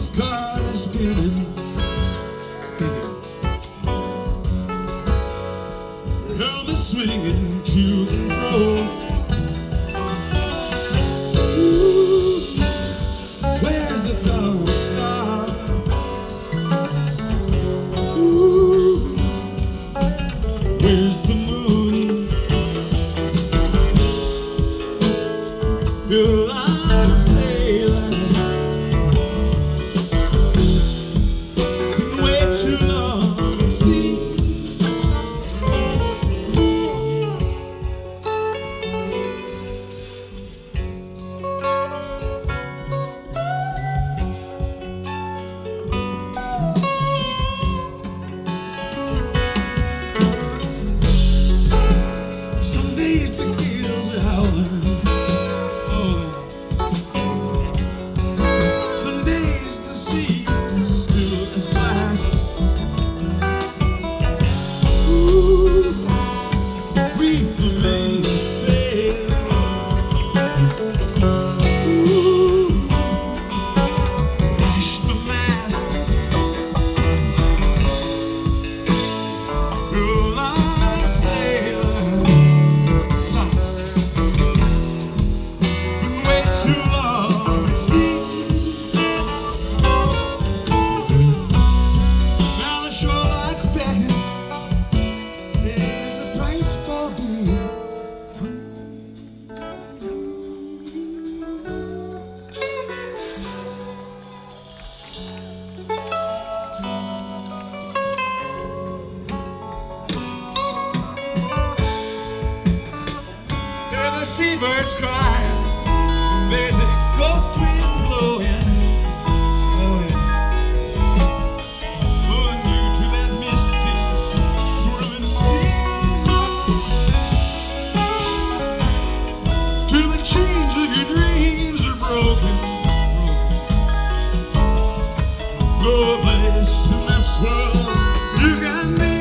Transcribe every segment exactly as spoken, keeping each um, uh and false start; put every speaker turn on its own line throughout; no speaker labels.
postcard is spinning, spinning. Helmet swinging to and fro. Ooh, where's the dawn star? Ooh, where's the moon? You're a sailor. Been way too long at sea. Some days the gales are howling, howling. Some days the sea is still as glass. Ooh, reef the mainsail. Ooh, lash the mast. You're a sailor. Been way too long at sea. Now the shoreline's begging. There's a price for being free. Hear the seabirds crying. There's a ghost wind blowing, blowing, blowing you to that misty, swirling sea. Till the chains of your dreams are broken, broken. Loveless in this world you can be.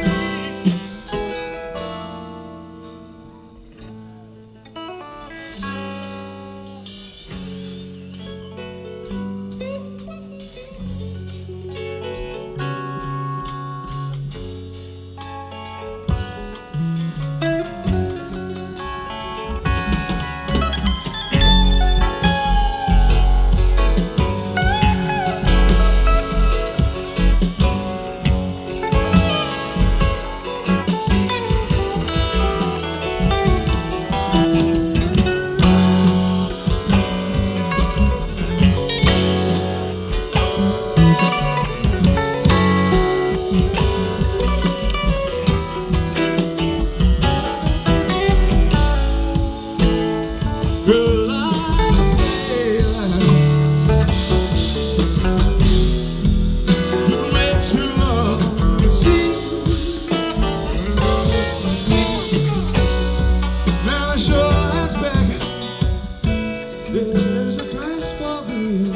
Well, I'm a sailor. Been way too long at sea. Now the shoreline's begging. There's a price for being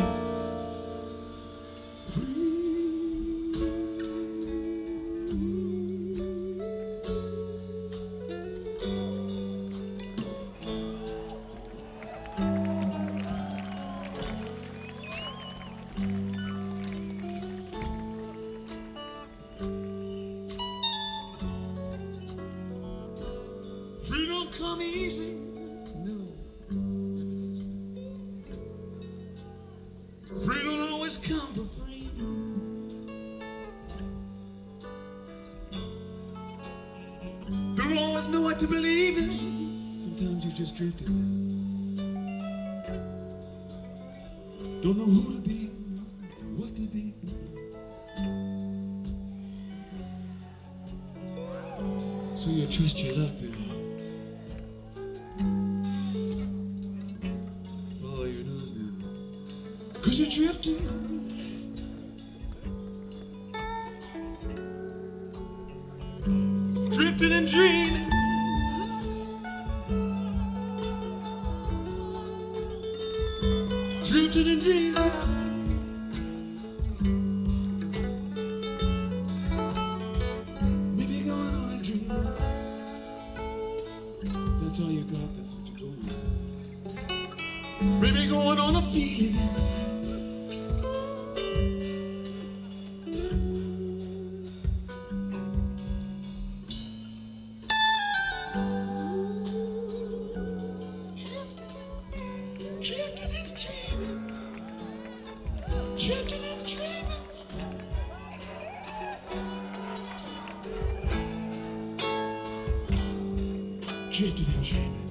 free. Free don't come easy, no. Free don't always come for free. Don't always know what to believe in. Sometimes you just drift in. Don't know who to be, what to be. So you trust your luck now. Follow your nose now. Cause you're drifting. Drifting and dreaming. Drifting and dreaming. Maybe going on a dream. That's all you got, that's what you're going on. Maybe going on a feeling. drifting and dreaming.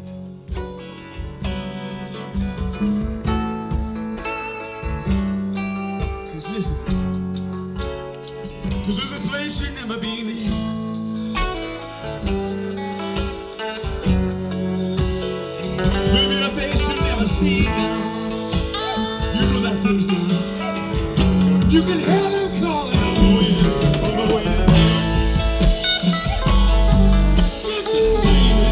Cause listen, cause there's a place you've never been in. Maybe a face you've never seen now. You know that face now. You can hear them calling on the wind, on the wind. Drifting and dreaming.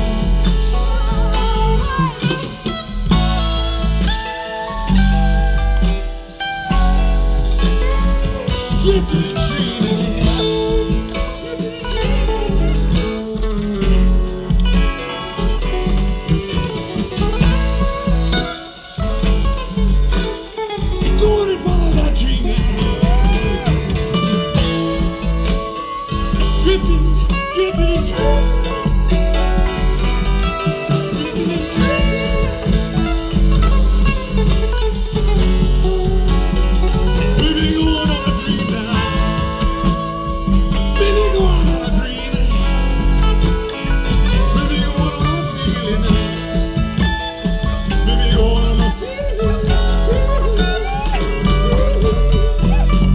Drifting and dreaming. Go on and follow that dream now. Drifting, drifting and dreaming.